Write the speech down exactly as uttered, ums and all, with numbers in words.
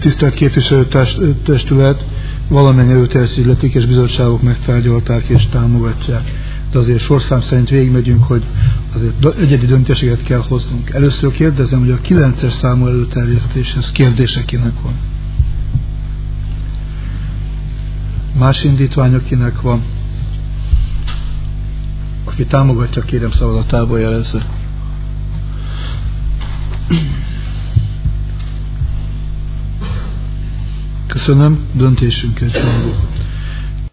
Tisztelt képviselőtestület, valamennyi előterjesztő illetékes bizottságok megtárgyalták és támogatják. De azért sorszám szerint végigmegyünk, hogy azért egyedi döntéseket kell hoznunk. Először kérdezem, hogy a kilences számú előterjesztéshez kérdése kinek van? Más indítványok kinek van? Aki támogatja, kérem szavazatából jelezze. Köszönöm, döntésünk egyhangú.